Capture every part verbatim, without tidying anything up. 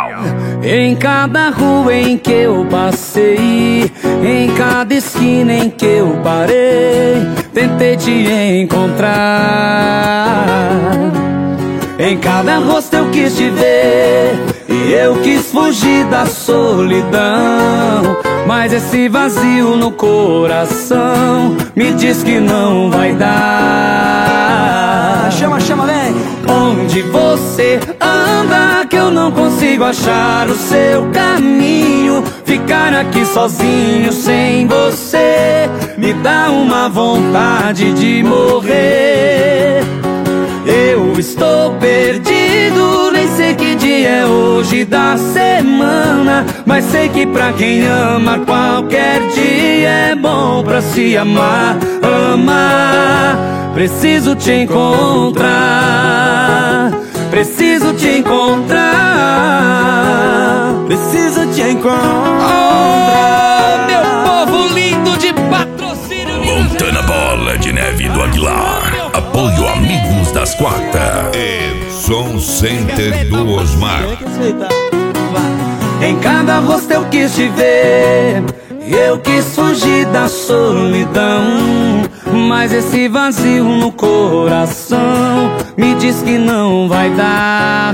Em cada rua em que eu passei, em cada esquina em que eu parei, tentei te encontrar. Em cada rosto eu quis te ver e eu quis fugir da solidão, mas esse vazio no coração me diz que não vai dar. Chama, chama, vem! Onde você anda que eu não consigo achar o seu caminho? Ficar aqui sozinho sem você me dá uma vontade de morrer. Eu estou perdido, nem sei que dia é hoje da semana, mas sei que pra quem ama qualquer dia é bom pra se amar. Amar, preciso te encontrar, preciso te encontrar, preciso te encontrar. Oh, meu povo lindo de patrocínio, Montana Bola de Neve do Aguilar. Apoio Amigos das Quartas e Som Center do Osmar. Em cada rosto eu quis te ver, eu quis fugir da solidão, mas esse vazio no coração me diz que não vai dar.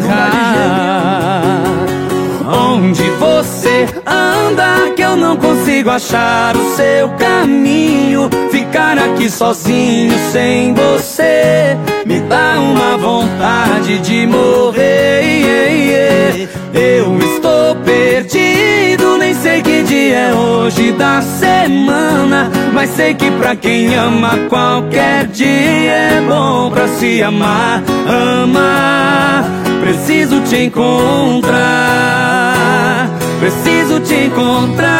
Onde você anda que eu não consigo achar o seu caminho? Ficar aqui sozinho sem você me dá uma vontade de morrer. Eu estou perdido, nem sei que dia é hoje da semana, mas sei que pra quem ama qualquer dia é bom pra se amar. Amar, preciso te encontrar, preciso te encontrar.